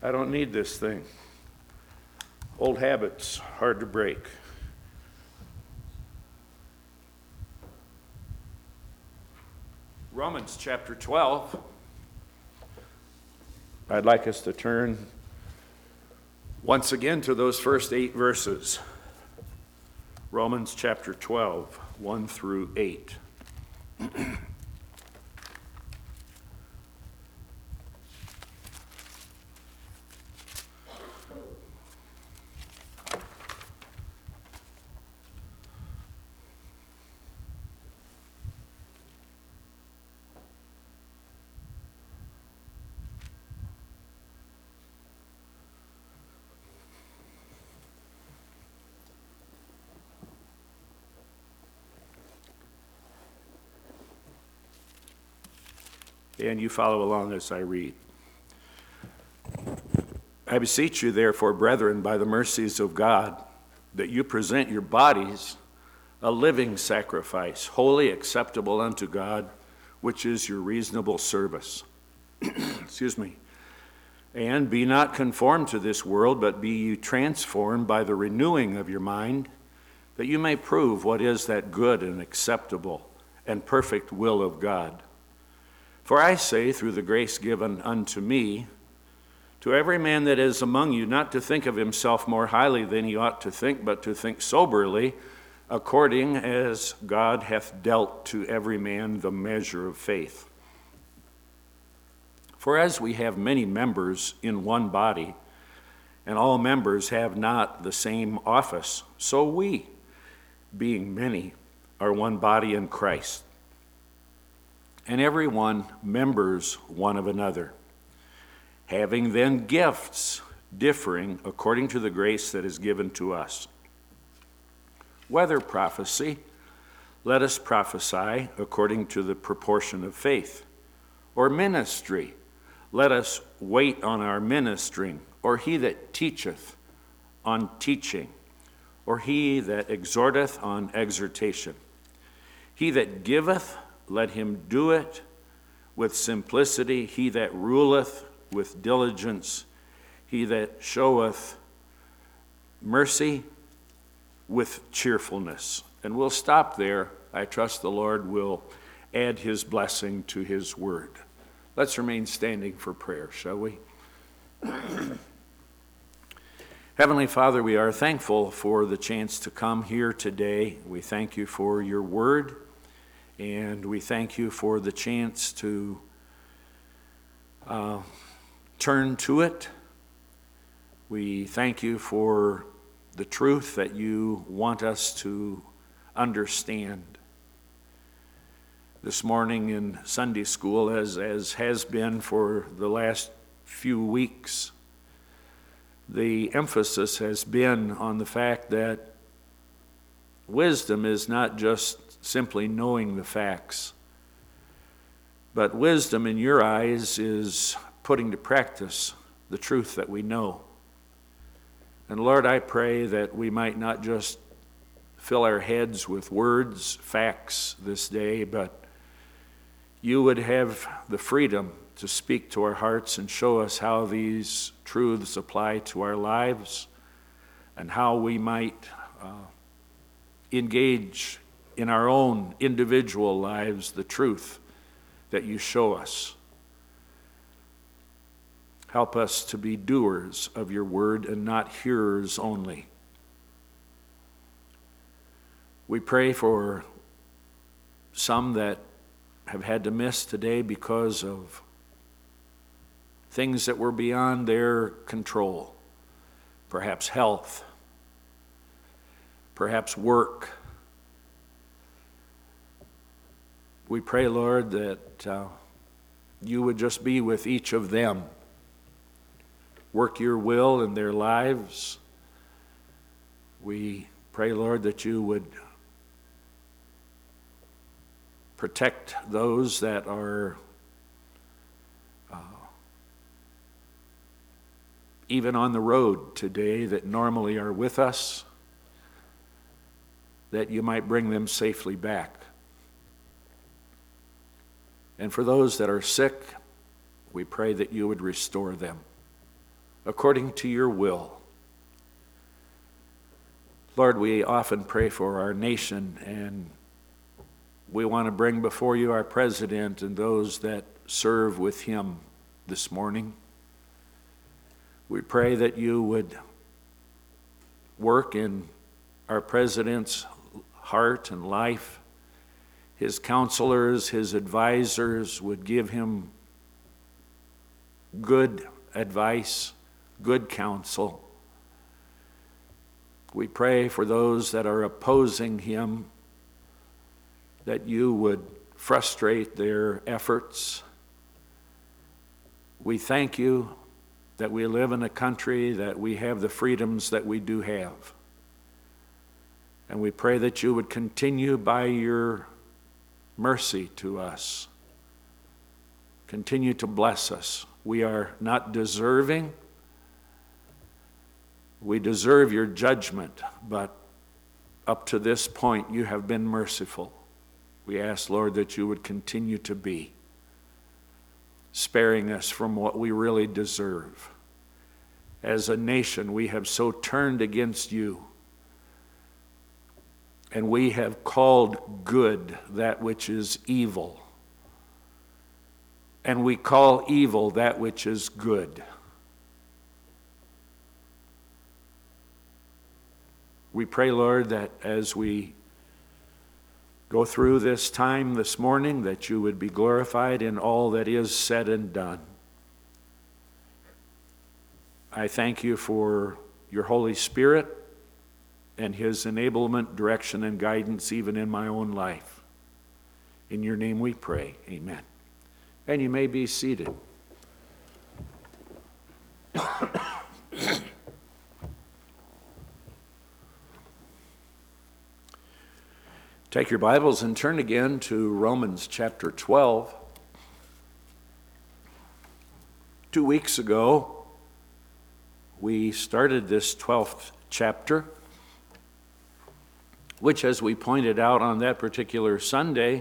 I don't need this thing. Old habits, hard to break. Romans chapter 12. I'd like us to turn once again to those first 8 verses. Romans chapter 12, 1 through 8. And you follow along as I read. I beseech you, therefore, brethren, by the mercies of God, that you present your bodies a living sacrifice, wholly acceptable unto God, which is your reasonable service. Excuse me. And be not conformed to this world, but be ye transformed by the renewing of your mind, that you may prove what is that good and acceptable and perfect will of God. For I say, through the grace given unto me, to every man that is among you, not to think of himself more highly than he ought to think, but to think soberly, according as God hath dealt to every man the measure of faith. For as we have many members in one body, and all members have not the same office, so we, being many, are one body in Christ, and every one members one of another, having then gifts differing according to the grace that is given to us. Whether prophecy, let us prophesy according to the proportion of faith, or ministry, let us wait on our ministering, or he that teacheth on teaching, or he that exhorteth on exhortation. He that giveth, let him do it with simplicity. He that ruleth with diligence. He that showeth mercy with cheerfulness. And we'll stop there. I trust the Lord will add his blessing to his word. Let's remain standing for prayer, shall we? Heavenly Father, we are thankful for the chance to come here today. We thank you for your word. And we thank you for the chance to turn to it. We thank you for the truth that you want us to understand. This morning in Sunday school, as has been for the last few weeks, the emphasis has been on the fact that wisdom is not just simply knowing the facts, but wisdom in your eyes is putting to practice the truth that we know. And Lord, I pray that we might not just fill our heads with words, facts this day, but you would have the freedom to speak to our hearts and show us how these truths apply to our lives and how we might engage in our own individual lives the truth that you show us. Help us to be doers of your word and not hearers only. We pray for some that have had to miss today because of things that were beyond their control, perhaps health, perhaps work. We pray, Lord, that you would just be with each of them. Work your will in their lives. We pray, Lord, that you would protect those that are even on the road today that normally are with us, that you might bring them safely back. And for those that are sick, we pray that you would restore them. according to your will. Lord, we often pray for our nation, and we want to bring before you our president and those that serve with him this morning. We pray that you would work in our president's heart and life. His counselors, his advisors would give him good advice, good counsel. We pray for those that are opposing him, that you would frustrate their efforts. We thank you that we live in a country that we have the freedoms that we do have. And we pray that you would continue by your mercy to us. Continue to bless us. We are not deserving. We deserve your judgment, but up to this point you have been merciful. We ask, Lord, that you would continue to be, sparing us from what we really deserve. As a nation, we have so turned against you, and we have called good that which is evil, and we call evil that which is good. We pray, Lord, that as we go through this time this morning, that you would be glorified in all that is said and done. I thank you for your Holy Spirit and his enablement, direction, and guidance even in my own life. In your name we pray, amen. And you may be seated. Take your Bibles and turn again to Romans chapter 12. 2 weeks ago, we started this 12th chapter, which, as we pointed out on that particular Sunday,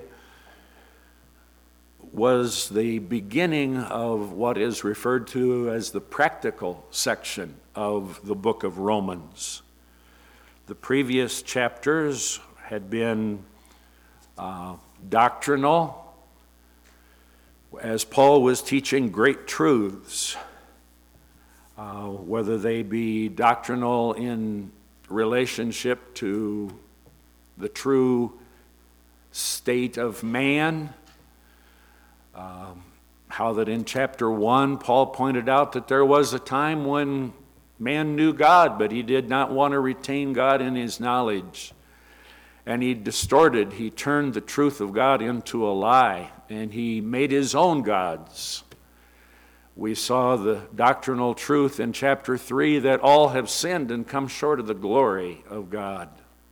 was the beginning of what is referred to as the practical section of the book of Romans. The previous chapters had been doctrinal, as Paul was teaching great truths, whether they be doctrinal in relationship to the true state of man, how that in chapter 1, Paul pointed out that there was a time when man knew God, but he did not want to retain God in his knowledge. And he turned the truth of God into a lie, and he made his own gods. We saw the doctrinal truth in chapter 3 that all have sinned and come short of the glory of God.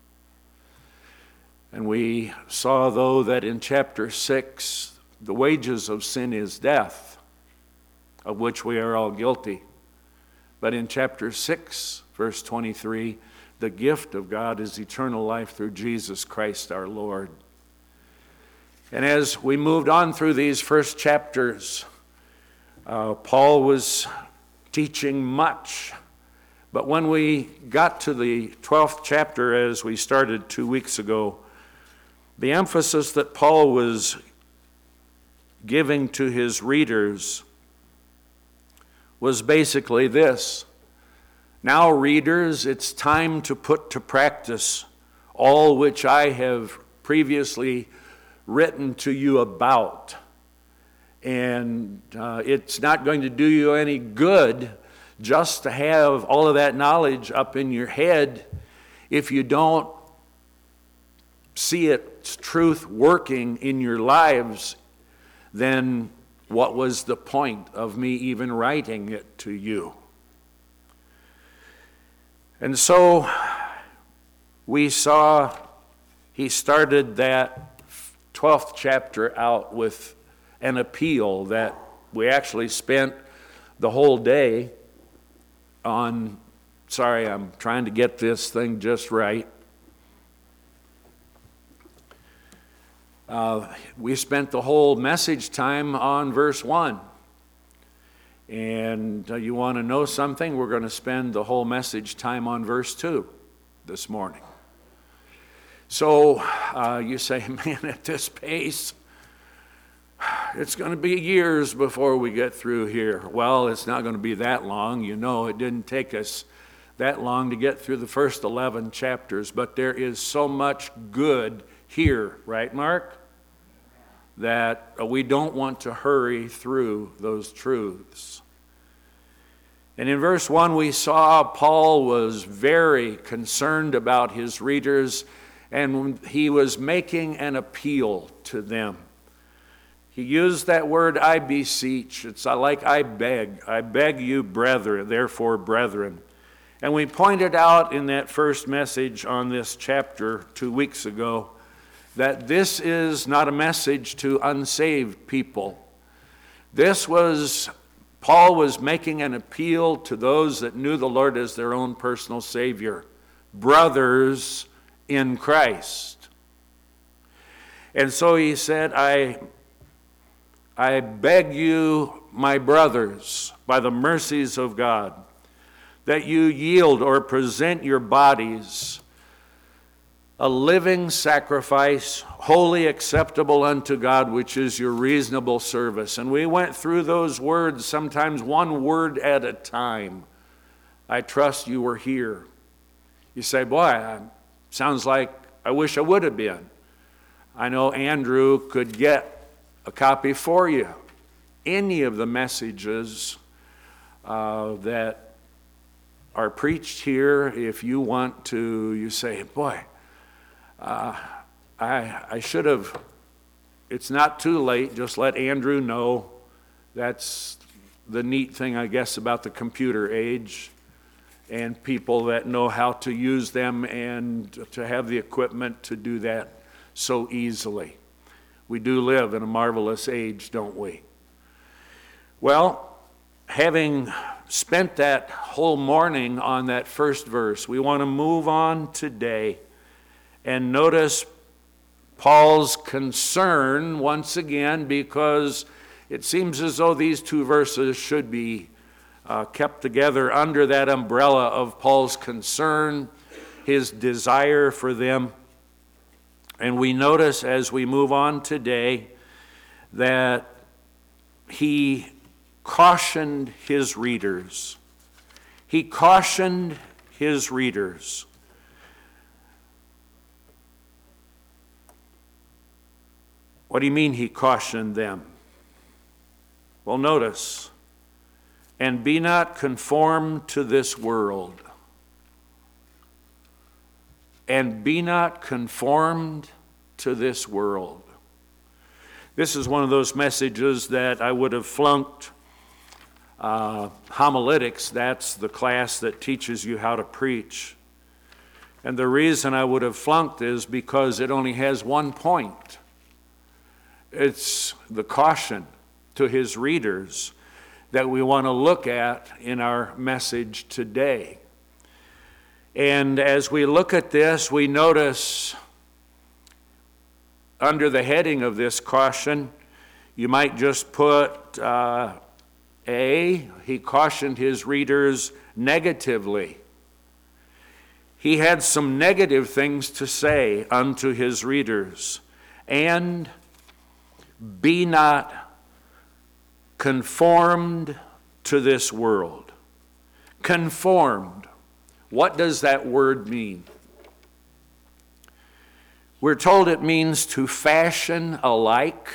And we saw, though, that in chapter 6, the wages of sin is death, of which we are all guilty. But in chapter 6, verse 23, the gift of God is eternal life through Jesus Christ our Lord. And as we moved on through these first chapters, Paul was teaching much. But when we got to the 12th chapter, as we started 2 weeks ago, the emphasis that Paul was giving to his readers was basically this: now, readers, it's time to put to practice all which I have previously written to you about. And it's not going to do you any good just to have all of that knowledge up in your head if you don't see its truth working in your lives. Then what was the point of me even writing it to you? And so we saw he started that 12th chapter out with an appeal that we actually spent the whole day on. Sorry, I'm trying to get this thing just right. We spent the whole message time on verse 1. And you want to know something? We're going to spend the whole message time on verse 2 this morning. So you say, man, at this pace, it's going to be years before we get through here. Well, it's not going to be that long. You know, it didn't take us that long to get through the first 11 chapters, but there is so much good here, right, Mark? That we don't want to hurry through those truths. And in verse 1, we saw Paul was very concerned about his readers, and he was making an appeal to them. He used that word, I beseech. It's like I beg you, brethren, therefore, brethren. And we pointed out in that first message on this chapter 2 weeks ago that this is not a message to unsaved people. Paul was making an appeal to those that knew the Lord as their own personal Savior, brothers in Christ. And so he said, I beg you, my brothers, by the mercies of God, that you yield or present your bodies a living sacrifice, wholly acceptable unto God, which is your reasonable service. And we went through those words, sometimes one word at a time. I trust you were here. You say, boy, sounds like I wish I would have been. I know Andrew could get a copy for you. Any of the messages that are preached here, if you want to, you say, boy, I should have. It's not too late. Just let Andrew know. That's the neat thing, I guess, about the computer age and people that know how to use them and to have the equipment to do that so easily. We do live in a marvelous age, don't we? Well, having spent that whole morning on that first verse, we want to move on today and notice Paul's concern once again, because it seems as though these two verses should be kept together under that umbrella of Paul's concern, his desire for them. And we notice as we move on today that he cautioned his readers. He cautioned his readers. What do you mean he cautioned them? Well, notice, and be not conformed to this world. And be not conformed to this world. This is one of those messages that I would have flunked. Homiletics, that's the class that teaches you how to preach. And the reason I would have flunked is because it only has one point. It's the caution to his readers that we want to look at in our message today. And as we look at this, we notice under the heading of this caution, you might just put he cautioned his readers negatively. He had some negative things to say unto his readers. And be not conformed to this world. Conformed. What does that word mean? We're told it means to fashion alike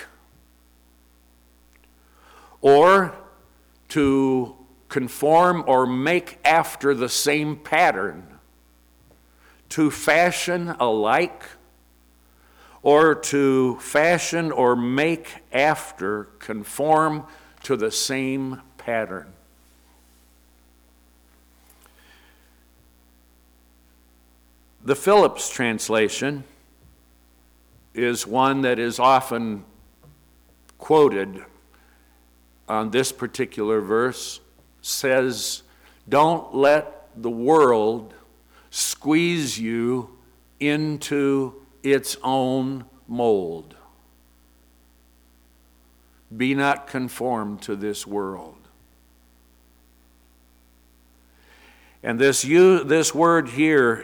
or to conform or make after the same pattern. To fashion alike or to fashion or make after, conform to the same pattern. The Phillips translation is one that is often quoted on this particular verse. Says, don't let the world squeeze you into its own mold. Be not conformed to this world. And this word here,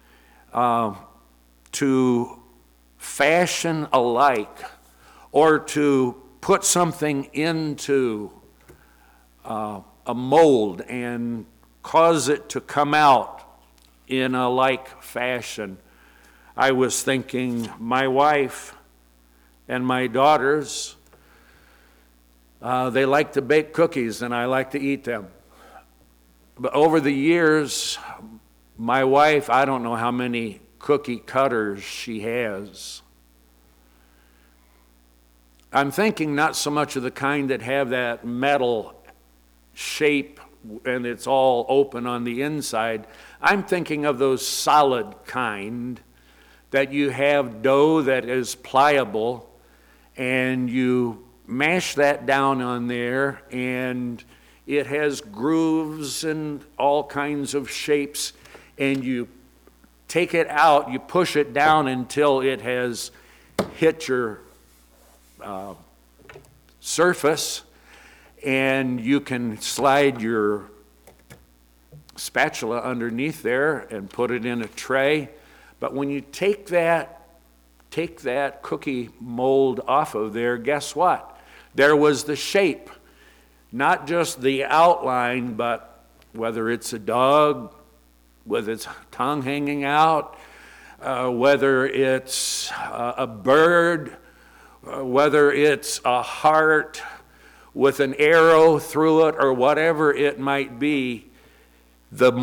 to fashion alike, or to put something into a mold and cause it to come out in a like fashion. I was thinking my wife and my daughters, they like to bake cookies and I like to eat them. But over the years, my wife, I don't know how many cookie cutters she has. I'm thinking not so much of the kind that have that metal shape and it's all open on the inside. I'm thinking of those solid kind that you have dough that is pliable and you mash that down on there and it has grooves and all kinds of shapes, and you take it out, you push it down until it has hit your surface, and you can slide your spatula underneath there and put it in a tray. But when you take that cookie mold off of there, guess what? There was the shape, not just the outline, but whether it's a dog with its tongue hanging out, whether it's a bird, whether it's a heart with an arrow through it, or whatever it might be, the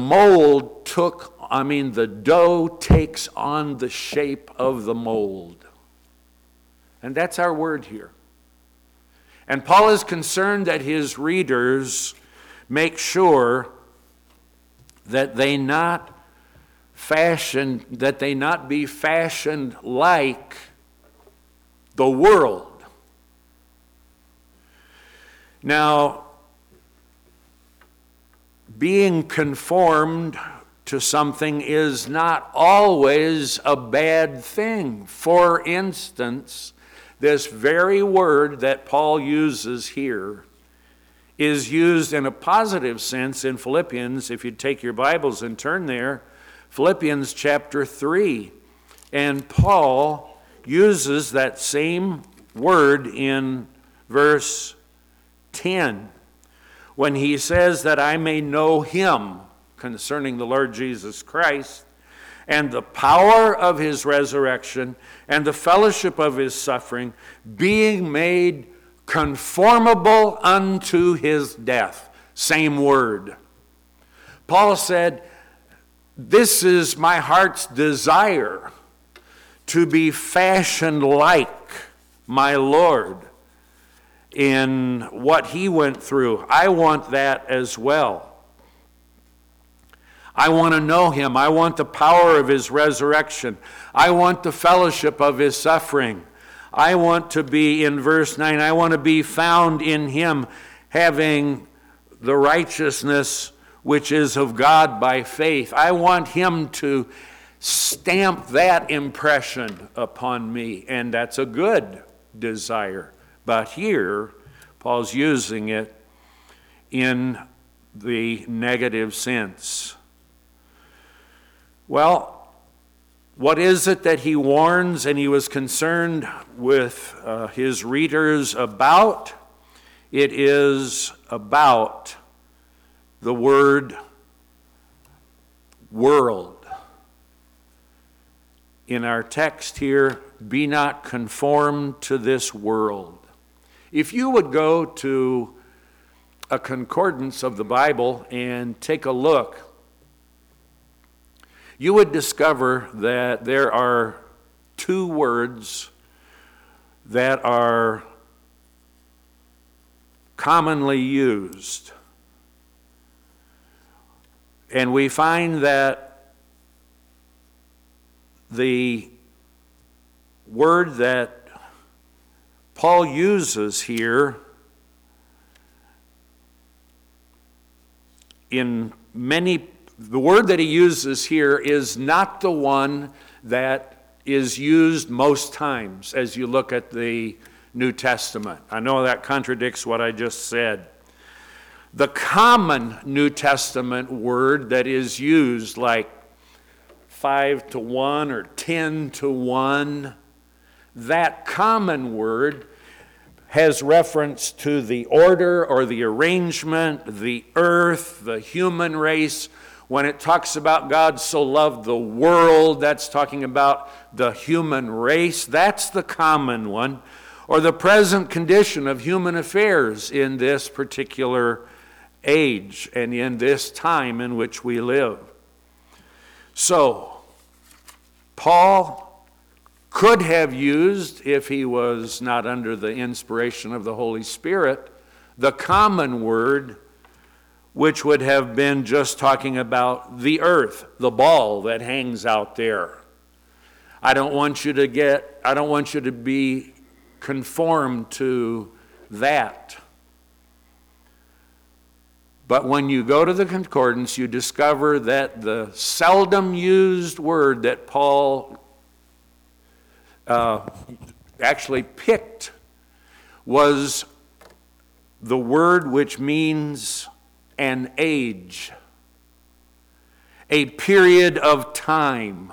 dough takes on the shape of the mold. And that's our word here. And Paul is concerned that his readers make sure that they not be fashioned like the world. Now, being conformed to something is not always a bad thing. For instance, this very word that Paul uses here is used in a positive sense in Philippians. If you take your Bibles and turn there, Philippians chapter 3. And Paul uses that same word in verse 10 when he says that I may know him, concerning the Lord Jesus Christ, and the power of his resurrection, and the fellowship of his suffering, being made conformable unto his death. Same word. Paul said, this is my heart's desire, to be fashioned like my Lord in what he went through. I want that as well. I want to know him. I want the power of his resurrection. I want the fellowship of his suffering. I want to be, in verse 9, I want to be found in him, having the righteousness which is of God by faith. I want him to stamp that impression upon me, and that's a good desire. But here, Paul's using it in the negative sense. Well, what is it that he warns and he was concerned with his readers about? It is about the word world. In our text here, be not conformed to this world. If you would go to a concordance of the Bible and take a look, you would discover that there are two words that are commonly used. And we find that the word that Paul uses here the word that he uses here is not the one that is used most times as you look at the New Testament. I know that contradicts what I just said. The common New Testament word that is used, like 5-1 or 10-1, that common word has reference to the order or the arrangement, the earth, the human race. When it talks about God so loved the world, that's talking about the human race. That's the common one, or the present condition of human affairs in this particular age and in this time in which we live. So, Paul could have used, if he was not under the inspiration of the Holy Spirit, the common word, which would have been just talking about the earth, the ball that hangs out there. I don't want you to be conformed to that. But when you go to the concordance, you discover that the seldom used word that Paul actually picked was the word which means an age, a period of time.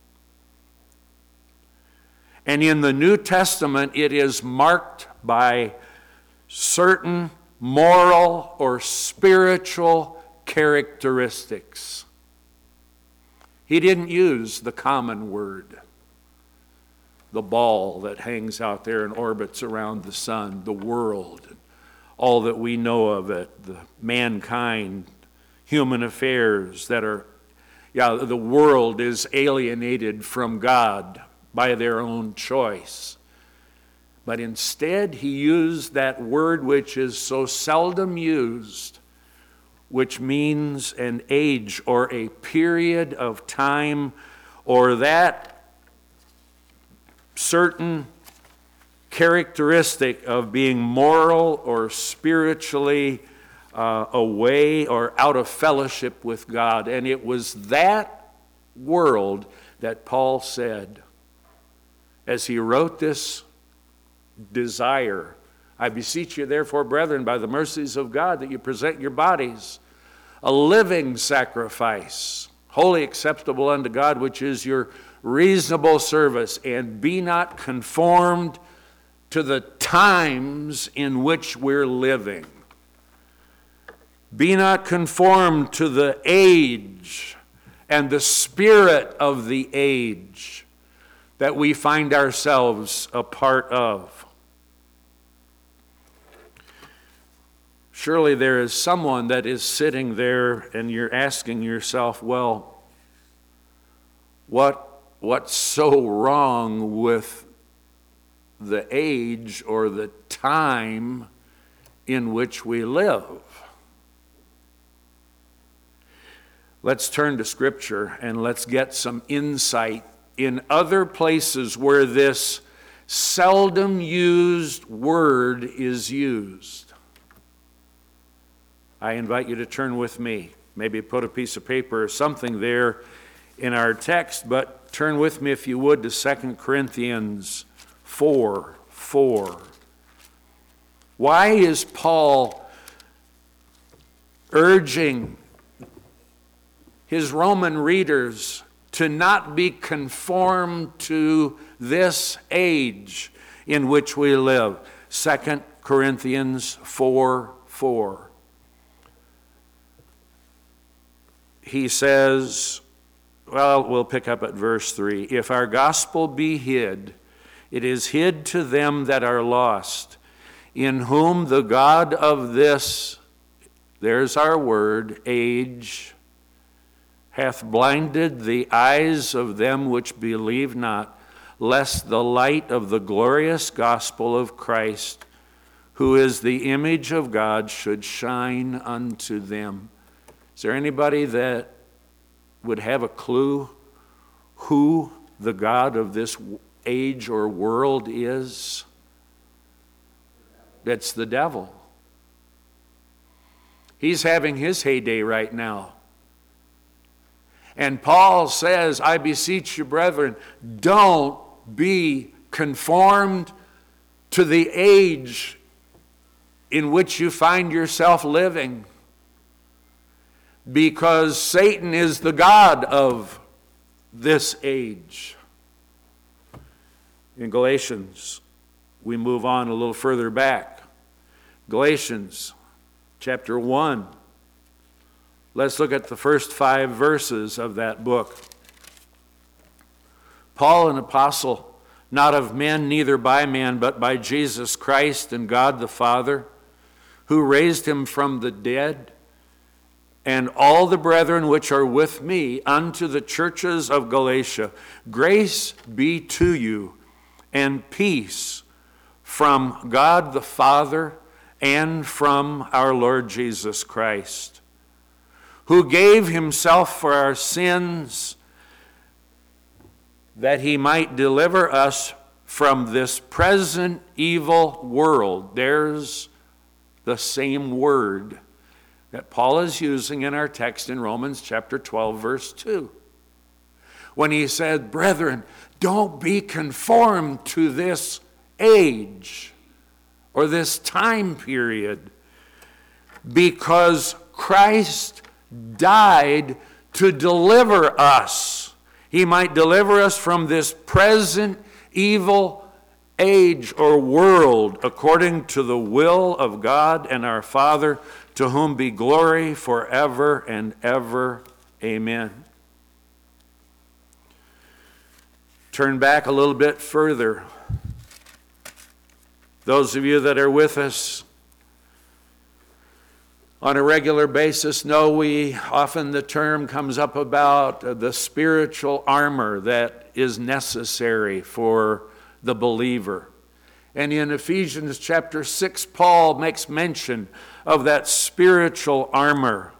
And in the New Testament, it is marked by certain moral or spiritual characteristics. He didn't use the common word, the ball that hangs out there and orbits around the sun, the world, all that we know of it, the mankind, human affairs that are, the world is alienated from God by their own choice. But instead, he used that word which is so seldom used, which means an age or a period of time, or that certain characteristic of being moral or spiritually away or out of fellowship with God. And it was that world that Paul said, as he wrote this desire, I beseech you therefore, brethren, by the mercies of God, that you present your bodies a living sacrifice, wholly acceptable unto God, which is your reasonable service, and be not conformed to the times in which we're living. Be not conformed to the age and the spirit of the age that we find ourselves a part of. Surely there is someone that is sitting there and you're asking yourself, well, what's so wrong with the age or the time in which we live? Let's turn to Scripture and let's get some insight in other places where this seldom used word is used. I invite you to turn with me. Maybe put a piece of paper or something there in our text, but turn with me, if you would, to 2 Corinthians 4:4. Why is Paul urging his Roman readers to not be conformed to this age in which we live? 2 Corinthians 4:4. He says, well, we'll pick up at verse 3. If our gospel be hid, it is hid to them that are lost, in whom the God of this, there's our word, age, hath blinded the eyes of them which believe not, lest the light of the glorious gospel of Christ, who is the image of God, should shine unto them. Is there anybody that would have a clue who the God of this age or world is? That's the devil. He's having his heyday right now. And Paul says, I beseech you, brethren, don't be conformed to the age in which you find yourself living, because Satan is the god of this age. In Galatians, we move on a little further back. Galatians chapter 1. Let's look at the first 5 verses of that book. Paul, an apostle, not of men, neither by man, but by Jesus Christ and God the Father, who raised him from the dead, and all the brethren which are with me unto the churches of Galatia. Grace be to you, and peace from God the Father and from our Lord Jesus Christ, who gave himself for our sins, that he might deliver us from this present evil world. There's the same word that Paul is using in our text in Romans chapter 12, verse 2. When he said, brethren, don't be conformed to this age or this time period, because Christ died to deliver us. He might deliver us from this present evil age or world, according to the will of God and our Father, to whom be glory forever and ever. Amen. Turn back a little bit further. Those of you that are with us on a regular basis know often the term comes up about the spiritual armor that is necessary for the believer. And in Ephesians chapter 6, Paul makes mention of that spiritual armor.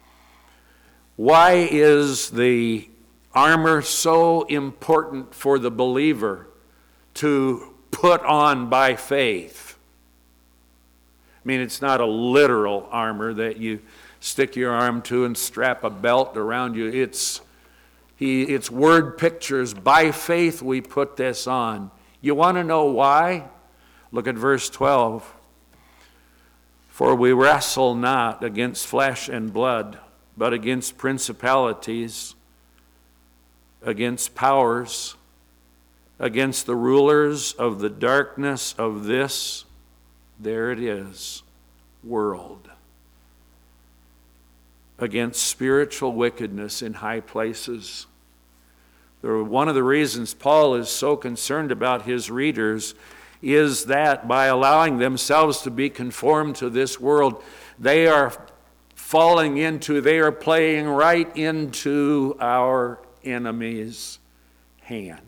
Why is the armor so important for the believer to put on by faith? I mean, it's not a literal armor that you stick your arm to and strap a belt around you. It's word pictures. By faith we put this on. You want to know why? Look at verse 12. For we wrestle not against flesh and blood, but against principalities, against powers, against the rulers of the darkness of this, there it is, world, against spiritual wickedness in high places. One of the reasons Paul is so concerned about his readers is that by allowing themselves to be conformed to this world, they are playing right into our enemy's hand.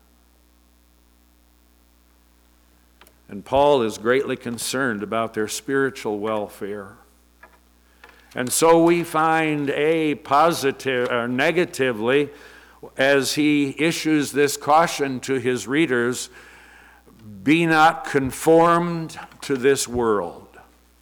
And Paul is greatly concerned about their spiritual welfare. And so we find negatively, as he issues this caution to his readers, be not conformed to this world.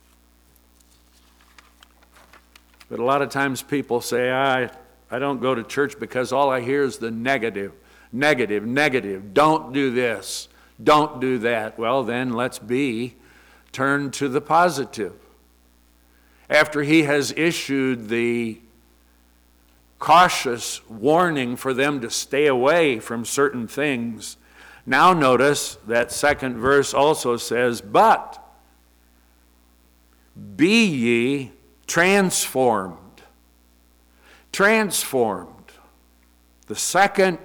But a lot of times people say, I don't go to church because all I hear is the negative. Don't do this. Don't do that. Well, then let's turn to the positive. After he has issued the cautious warning for them to stay away from certain things, now notice that second verse also says, but be ye transformed. Transformed. The second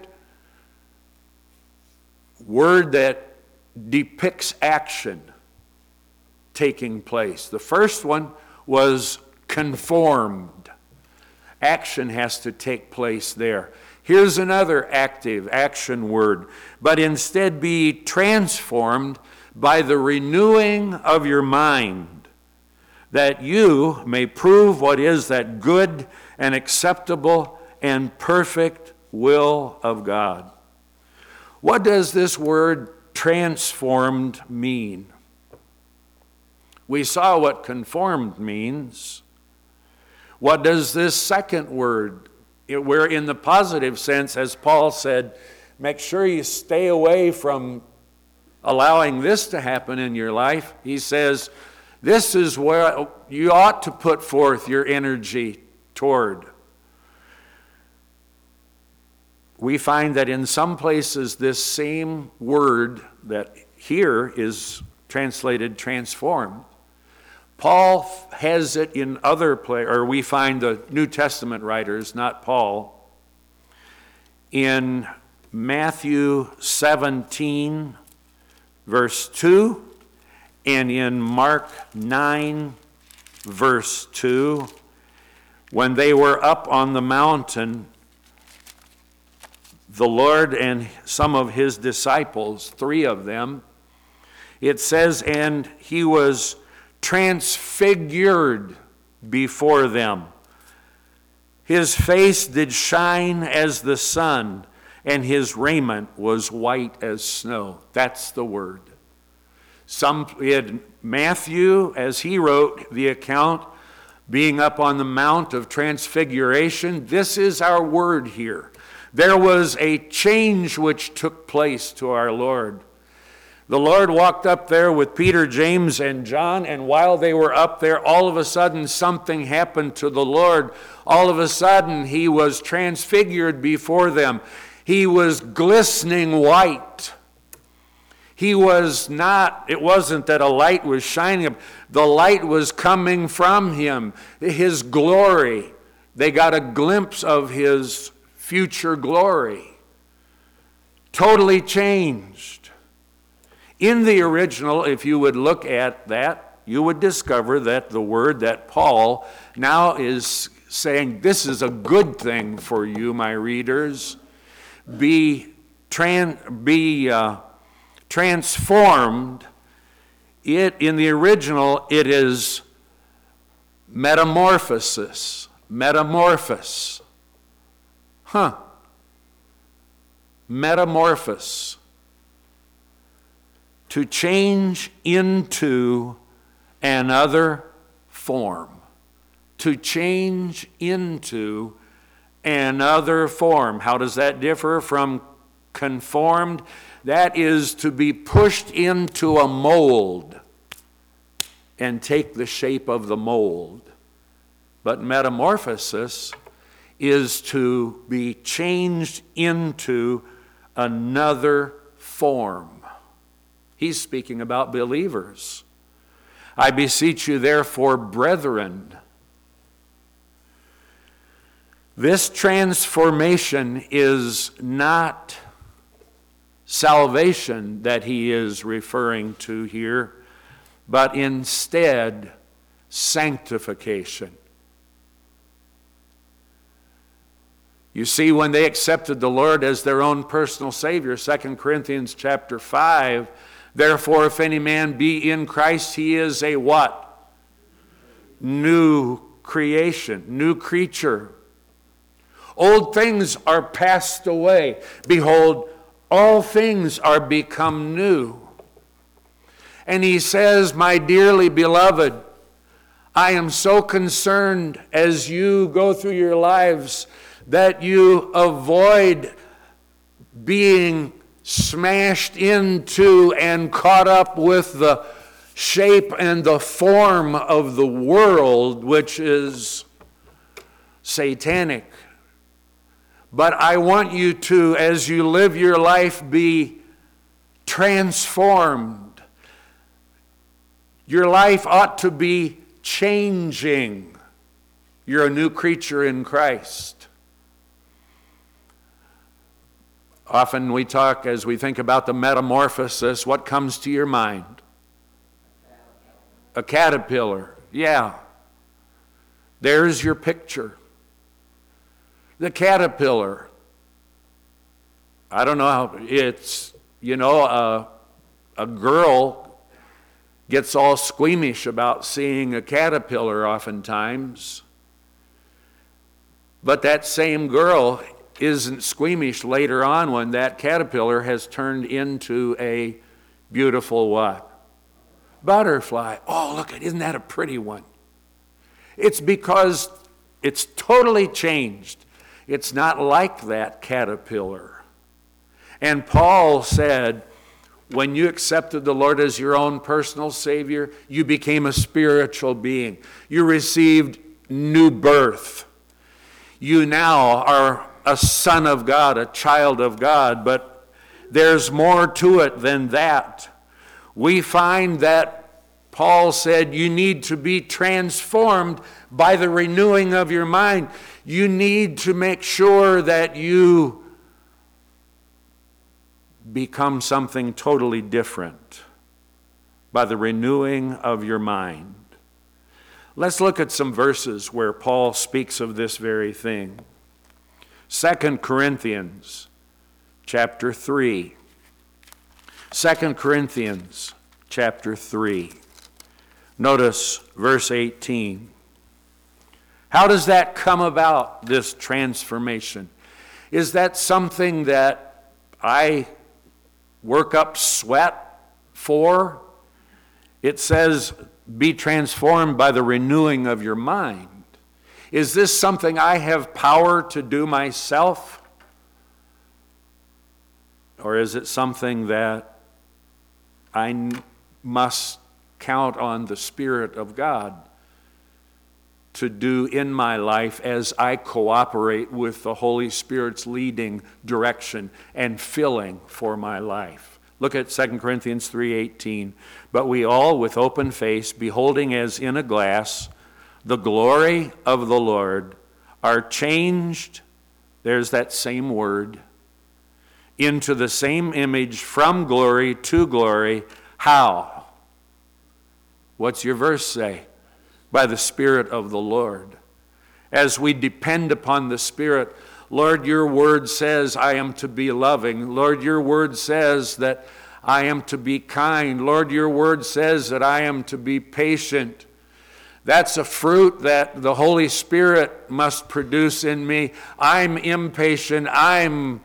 word that depicts action taking place. The first one was conformed. Action has to take place there. Here's another active action word. But instead be transformed by the renewing of your mind, that you may prove what is that good and acceptable and perfect will of God. What does this word transformed mean? We saw what conformed means. What does this second word, where in the positive sense, as Paul said, make sure you stay away from allowing this to happen in your life. He says, This is where you ought to put forth your energy toward. We find that in some places this same word that here is translated transformed, Paul has it in other places, or we find the New Testament writers, not Paul, in Matthew 17, verse 2, and in Mark 9, verse 2, when they were up on the mountain, the Lord and some of his disciples, 3 of them, it says, and he was transfigured before them. His face did shine as the sun, and his raiment was white as snow. That's the word. Matthew, as he wrote the account, being up on the Mount of Transfiguration, this is our word here. There was a change which took place to our Lord. The Lord walked up there with Peter, James, and John, and while they were up there, all of a sudden something happened to the Lord. All of a sudden he was transfigured before them. He was glistening white. He was not, it wasn't that a light was shining. The light was coming from him. His glory. They got a glimpse of his future glory. Totally changed. In the original, if you would look at that, you would discover that the word that Paul now is saying, this is a good thing for you, my readers. Be transformed. In the original, it is metamorphosis. Metamorphose. Metamorphose. To change into another form. To change into another form. How does that differ from conformed? That is to be pushed into a mold and take the shape of the mold. But metamorphosis is to be changed into another form. He's speaking about believers. I beseech you, therefore, brethren. This transformation is not salvation that he is referring to here, but instead sanctification. You see, when they accepted the Lord as their own personal Savior, 2 Corinthians chapter 5, therefore, if any man be in Christ, he is a what? New creation, new creature. Old things are passed away. Behold, all things are become new. And he says, my dearly beloved, I am so concerned as you go through your lives that you avoid being smashed into and caught up with the shape and the form of the world, which is satanic. But I want you to, as you live your life, be transformed. Your life ought to be changing. You're a new creature in Christ. Often we talk, as we think about the metamorphosis, what comes to your mind? A caterpillar. Yeah. There's your picture. The caterpillar. I don't know how it's, a girl gets all squeamish about seeing a caterpillar oftentimes. But that same girl isn't squeamish later on when that caterpillar has turned into a beautiful what? Butterfly. Oh, look, isn't that a pretty one? It's because it's totally changed. It's not like that caterpillar. And Paul said, When you accepted the Lord as your own personal Savior, you became a spiritual being. You received new birth. You now are a son of God, a child of God, but there's more to it than that. We find that Paul said you need to be transformed by the renewing of your mind. You need to make sure that you become something totally different by the renewing of your mind. Let's look at some verses where Paul speaks of this very thing. 2 Corinthians chapter 3. 2 Corinthians chapter 3. Notice verse 18. How does that come about, this transformation? Is that something that I work up sweat for? It says, be transformed by the renewing of your mind. Is this something I have power to do myself? Or is it something that I must count on the Spirit of God to do in my life as I cooperate with the Holy Spirit's leading, direction, and filling for my life? Look at 2 Corinthians 3:18. But we all, with open face, beholding as in a glass the glory of the Lord, are changed, there's that same word, into the same image from glory to glory. How? What's your verse say? By the Spirit of the Lord. As we depend upon the Spirit, Lord, your word says I am to be loving. Lord, your word says that I am to be kind. Lord, your word says that I am to be patient. That's a fruit that the Holy Spirit must produce in me. I'm impatient. I'm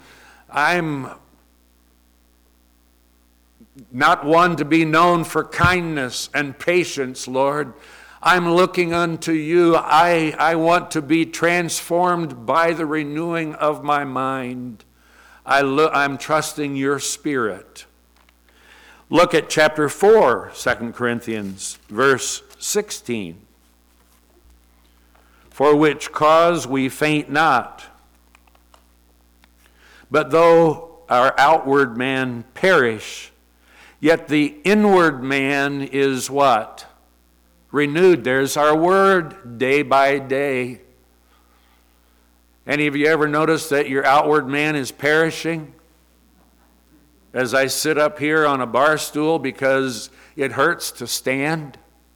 not one to be known for kindness and patience, Lord. I'm looking unto you. I want to be transformed by the renewing of my mind. I'm trusting your Spirit. Look at chapter 4, 2 Corinthians, verse 16. For which cause we faint not, but though our outward man perish, yet the inward man is what? Renewed. There's our word, day by day. Any of you ever noticed that your outward man is perishing? As I sit up here on a bar stool because it hurts to stand.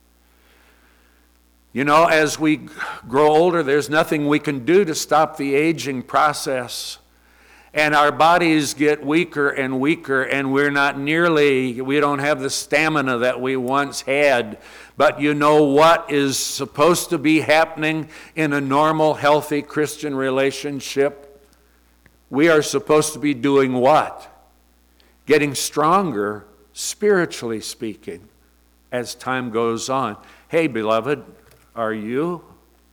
You know, as we grow older, there's nothing we can do to stop the aging process. And our bodies get weaker and weaker, and we don't have the stamina that we once had. But you know what is supposed to be happening in a normal, healthy Christian relationship? We are supposed to be doing what? Getting stronger, spiritually speaking, as time goes on. Hey, beloved, are you?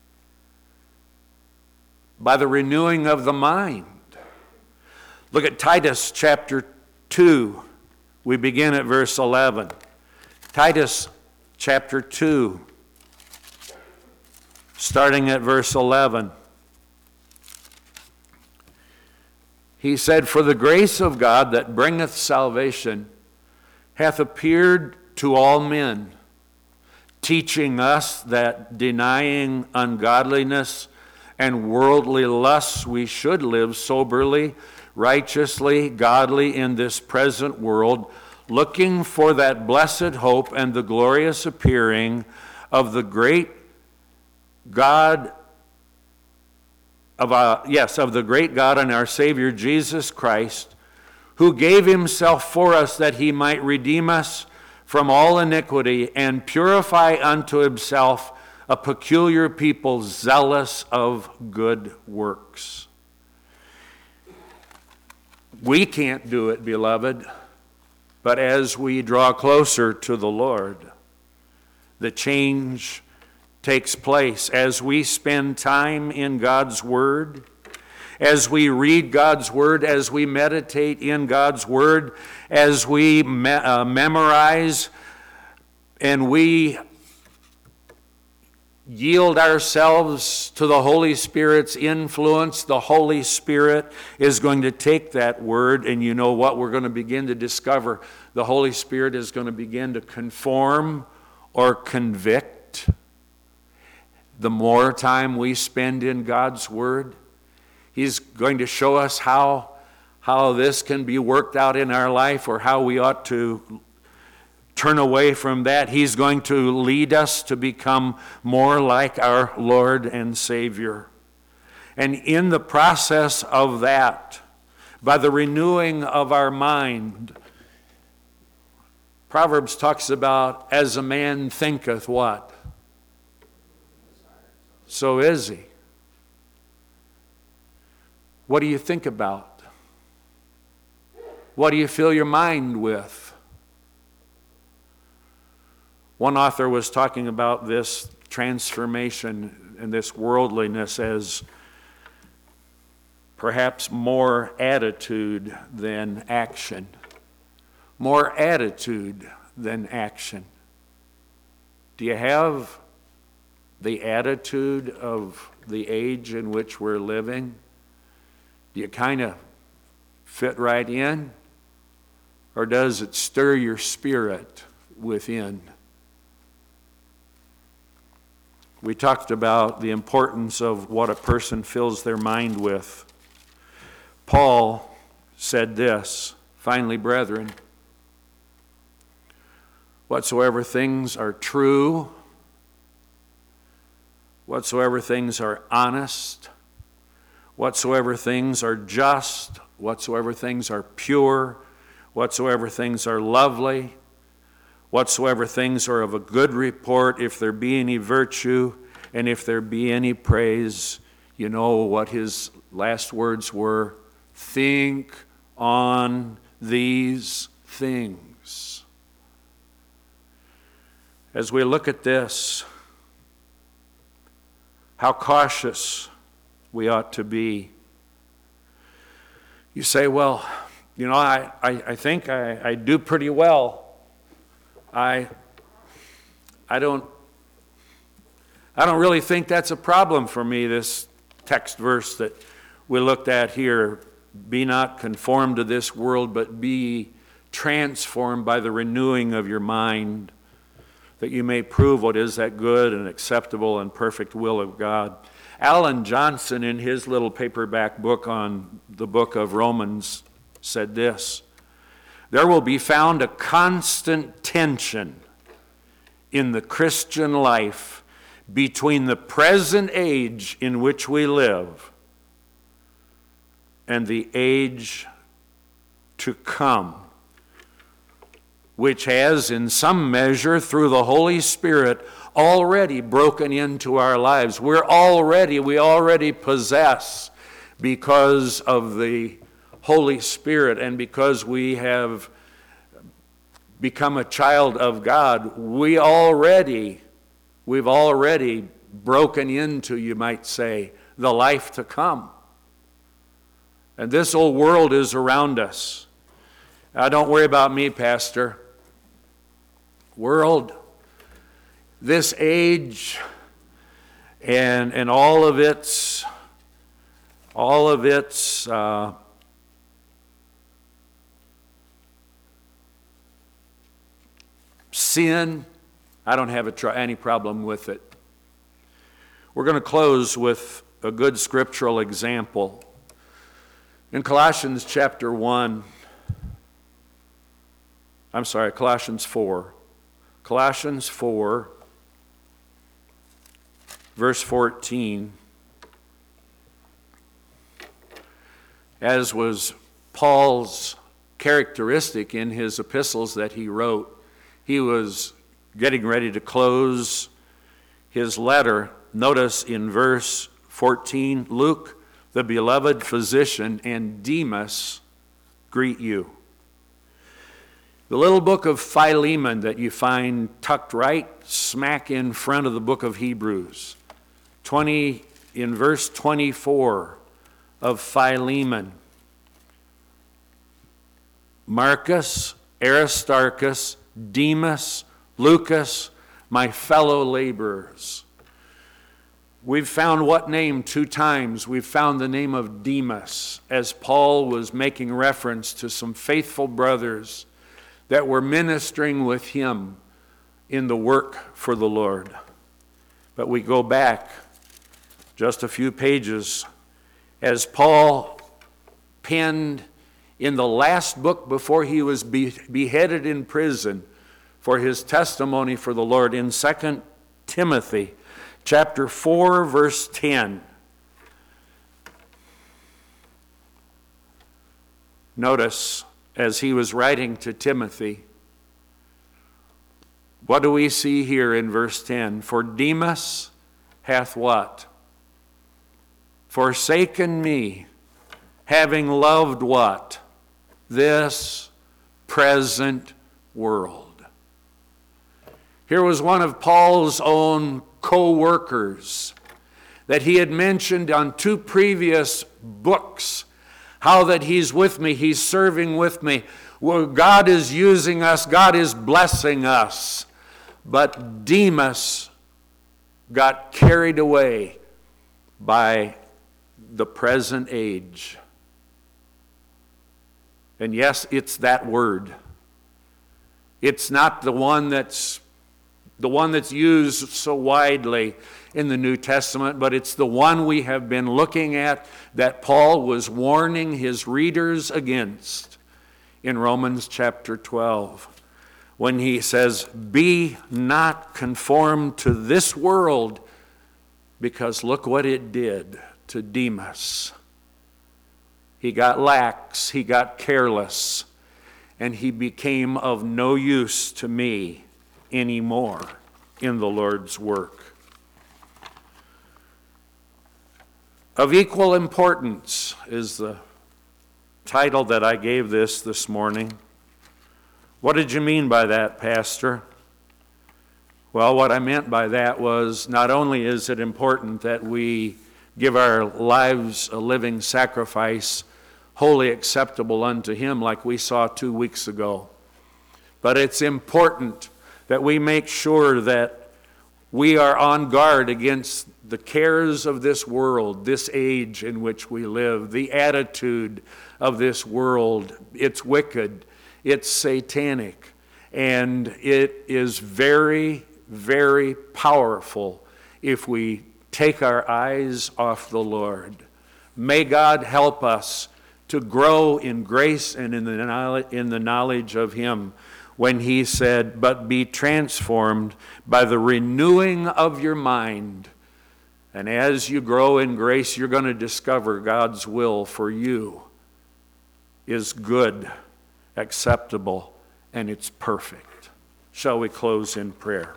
By the renewing of the mind. Look at Titus chapter 2. We begin at verse 11. Titus chapter 2, starting at verse 11. He said, For the grace of God that bringeth salvation hath appeared to all men, teaching us that denying ungodliness and worldly lusts we should live soberly, righteously, godly in this present world, looking for that blessed hope and the glorious appearing of the great God of the great God and our Savior Jesus Christ, who gave himself for us that he might redeem us from all iniquity and purify unto himself a peculiar people zealous of good works. We can't do it, beloved, but as we draw closer to the Lord, the change takes place as we spend time in God's Word, as we read God's Word, as we meditate in God's Word, as we memorize and we yield ourselves to the Holy Spirit's influence, the Holy Spirit is going to take that Word, and you know what? We're going to begin to discover the Holy Spirit is going to begin to conform or convict. The more time we spend in God's Word, He's going to show us how this can be worked out in our life, or how we ought to turn away from that. He's going to lead us to become more like our Lord and Savior. And in the process of that, by the renewing of our mind, Proverbs talks about, as a man thinketh what? So is he. What do you think about? What do you fill your mind with? One author was talking about this transformation and this worldliness as perhaps more attitude than action. More attitude than action. Do you have the attitude of the age in which we're living? Do you kind of fit right in? Or does it stir your spirit within? We talked about the importance of what a person fills their mind with. Paul said this, finally, brethren, whatsoever things are true, whatsoever things are honest, whatsoever things are just, whatsoever things are pure, whatsoever things are lovely, whatsoever things are of a good report, if there be any virtue, and if there be any praise, you know what his last words were? Think on these things. As we look at this, how cautious we ought to be. You say, well, you know, I think I do pretty well. I don't really think that's a problem for me, this text verse that we looked at here. Be not conformed to this world, but be transformed by the renewing of your mind, that you may prove what is that good and acceptable and perfect will of God. Alan Johnson, in his little paperback book on the book of Romans, said this: there will be found a constant tension in the Christian life between the present age in which we live and the age to come, which has, in some measure, through the Holy Spirit, already broken into our lives. We already possess, because of the Holy Spirit and because we have become a child of God, we've already broken into, you might say, the life to come. And this old world is around us. Now, don't worry about me, Pastor. World, this age, and all of its sin, I don't have any problem with it. We're going to close with a good scriptural example. In Colossians 4. Colossians 4, verse 14. As was Paul's characteristic in his epistles that he wrote, he was getting ready to close his letter. Notice in verse 14, Luke, the beloved physician, and Demas greet you. The little book of Philemon that you find tucked right smack in front of the book of Hebrews. In verse 24, of Philemon, Marcus, Aristarchus, Demas, Lucas, my fellow laborers. We've found what name 2 times? We've found the name of Demas, as Paul was making reference to some faithful brothers that were ministering with him in the work for the Lord. But we go back just a few pages as Paul penned in the last book before he was beheaded in prison for his testimony for the Lord in 2 Timothy chapter 4, verse 10. Notice, as he was writing to Timothy, what do we see here in verse 10? For Demas hath what? Forsaken me, having loved what? This present world. Here was one of Paul's own co-workers that he had mentioned on 2 previous books, how that he's with me, he's serving with me. Well, God is using us, God is blessing us. But Demas got carried away by the present age. And yes, it's that word. It's not the one that's used so widely in the New Testament, but it's the one we have been looking at that Paul was warning his readers against in Romans chapter 12, when he says, be not conformed to this world, because look what it did to Demas. He got lax, he got careless, and he became of no use to me anymore in the Lord's work. Of equal importance is the title that I gave this morning. What did you mean by that, Pastor? Well, what I meant by that was not only is it important that we give our lives a living sacrifice, wholly acceptable unto Him, like we saw 2 weeks ago, but it's important that we make sure that we are on guard against the cares of this world, this age in which we live, the attitude of this world. It's wicked, it's satanic, and it is very, very powerful if we take our eyes off the Lord. May God help us to grow in grace and in the knowledge of Him, when He said, but be transformed by the renewing of your mind. And as you grow in grace, you're going to discover God's will for you is good, acceptable, and it's perfect. Shall we close in prayer?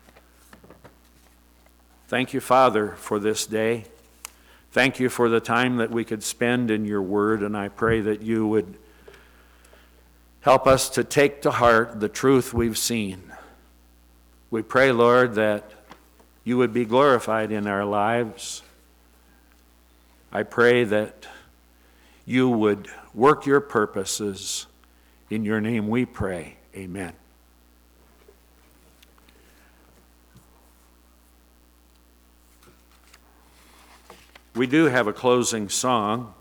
Thank you, Father, for this day. Thank you for the time that we could spend in your word, and I pray that you would help us to take to heart the truth we've seen. We pray, Lord, that you would be glorified in our lives. I pray that you would work your purposes. In your name we pray. Amen. We do have a closing song.